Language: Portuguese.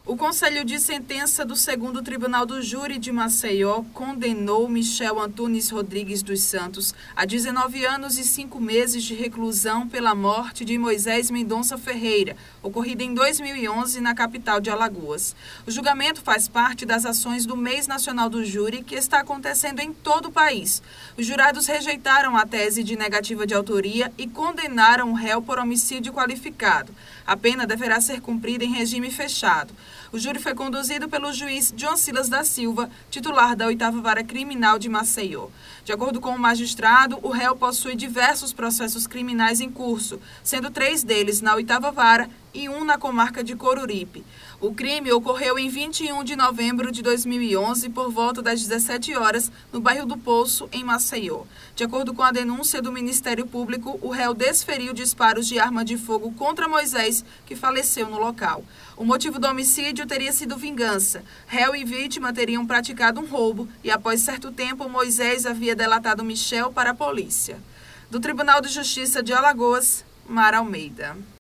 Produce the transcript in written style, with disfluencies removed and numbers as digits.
O Conselho de Sentença do 2º Tribunal do Júri de Maceió condenou Michel Antunes Rodrigues dos Santos a 19 anos e 5 meses de reclusão pela morte de Moisés Mendonça Ferreira, ocorrida em 2011 na capital de Alagoas. O julgamento faz parte das ações do Mês Nacional do Júri, que está acontecendo em todo o país. Os jurados rejeitaram a tese de negativa de autoria e condenaram o réu por homicídio qualificado. A pena deverá ser cumprida em regime fechado. O júri foi conduzido pelo juiz John Silas da Silva, titular da 8ª Vara Criminal de Maceió. De acordo com o magistrado, o réu possui diversos processos criminais em curso, sendo 3 deles na 8ª Vara e 1 na comarca de Coruripe. O crime ocorreu em 21 de novembro de 2011, por volta das 17 horas, no bairro do Poço, em Maceió. De acordo com a denúncia do Ministério Público, o réu desferiu disparos de arma de fogo contra Moisés, que faleceu no local. O motivo do homicídio teria sido vingança. Réu e vítima teriam praticado um roubo e, após certo tempo, Moisés havia delatado Michel para a polícia. Do Tribunal de Justiça de Alagoas, Mara Almeida.